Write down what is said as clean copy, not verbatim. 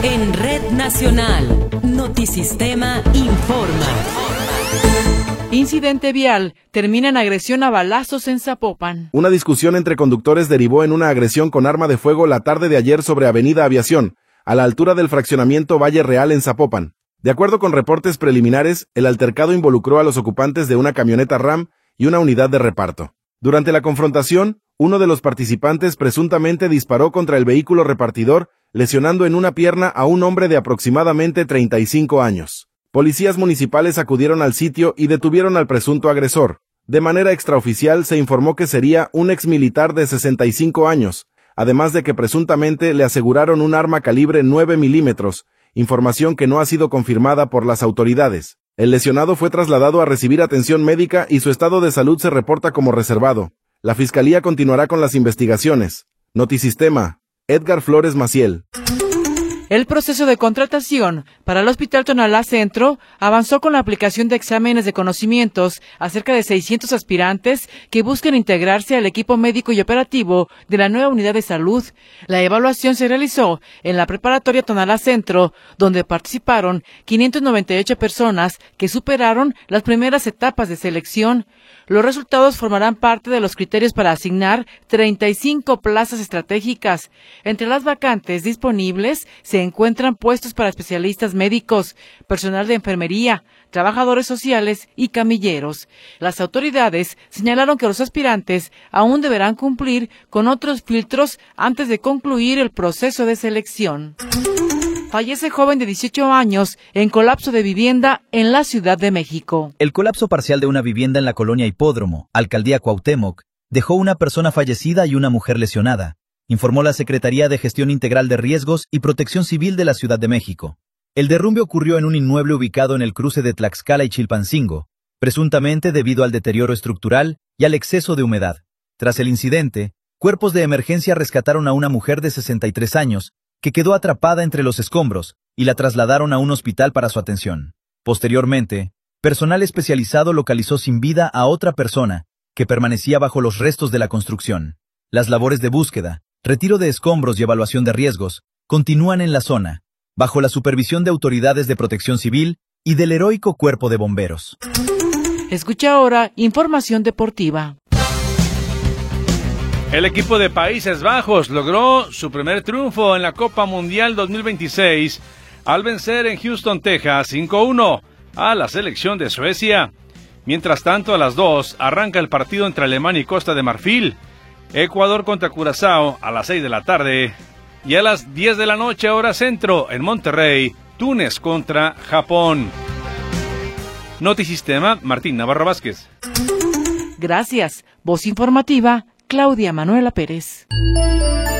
En Red Nacional, Notisistema informa. Incidente vial termina en agresión a balazos en Zapopan. Una discusión entre conductores derivó en una agresión con arma de fuego la tarde de ayer sobre Avenida Aviación, a la altura del fraccionamiento Valle Real en Zapopan. De acuerdo con reportes preliminares, el altercado involucró a los ocupantes de una camioneta RAM y una unidad de reparto. Durante la confrontación, uno de los participantes presuntamente disparó contra el vehículo repartidor, lesionando en una pierna a un hombre de aproximadamente 35 años. Policías municipales acudieron al sitio y detuvieron al presunto agresor. De manera extraoficial se informó que sería un exmilitar de 65 años, además de que presuntamente le aseguraron un arma calibre 9 milímetros, información que no ha sido confirmada por las autoridades. El lesionado fue trasladado a recibir atención médica y su estado de salud se reporta como reservado. La Fiscalía continuará con las investigaciones. Notisistema, Edgar Flores Maciel. El proceso de contratación para el Hospital Tonalá Centro avanzó con la aplicación de exámenes de conocimientos a cerca de 600 aspirantes que buscan integrarse al equipo médico y operativo de la nueva unidad de salud. La evaluación se realizó en la preparatoria Tonalá Centro, donde participaron 598 personas que superaron las primeras etapas de selección. Los resultados formarán parte de los criterios para asignar 35 plazas estratégicas. Entre las vacantes disponibles se encuentran puestos para especialistas médicos, personal de enfermería, trabajadores sociales y camilleros. Las autoridades señalaron que los aspirantes aún deberán cumplir con otros filtros antes de concluir el proceso de selección. Fallece joven de 18 años en colapso de vivienda en la Ciudad de México. El colapso parcial de una vivienda en la colonia Hipódromo, Alcaldía Cuauhtémoc, dejó una persona fallecida y una mujer lesionada, informó la Secretaría de Gestión Integral de Riesgos y Protección Civil de la Ciudad de México. El derrumbe ocurrió en un inmueble ubicado en el cruce de Tlaxcala y Chilpancingo, presuntamente debido al deterioro estructural y al exceso de humedad. Tras el incidente, cuerpos de emergencia rescataron a una mujer de 63 años, que quedó atrapada entre los escombros, y la trasladaron a un hospital para su atención. Posteriormente, personal especializado localizó sin vida a otra persona, que permanecía bajo los restos de la construcción. Las labores de búsqueda, retiro de escombros y evaluación de riesgos continúan en la zona, bajo la supervisión de autoridades de protección civil y del heroico cuerpo de bomberos. Escucha ahora información deportiva. El equipo de Países Bajos logró su primer triunfo en la Copa Mundial 2026 al vencer en Houston, Texas, 5-1 a la selección de Suecia. Mientras tanto, a las 2 arranca el partido entre Alemania y Costa de Marfil, Ecuador contra Curazao a las 6 de la tarde y a las 10 de la noche hora centro en Monterrey, Túnez contra Japón. Notisistema, Martín Navarro Vázquez. Gracias. Voz informativa, Claudia Manuela Pérez.